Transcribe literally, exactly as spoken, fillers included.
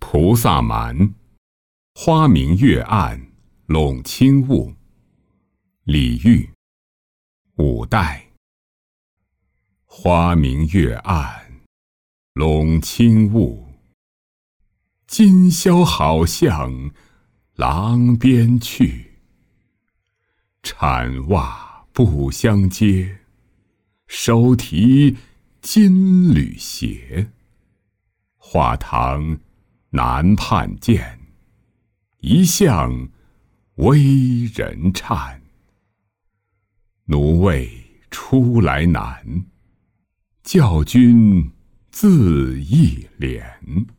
菩萨蛮，花明月暗，笼轻雾。李煜。五代。花明月暗，笼轻雾。今宵好向郎边去，产袜不相接，手提金缕鞋。画堂南畔见，一向微人颤。奴谓出来难，教君自忆怜。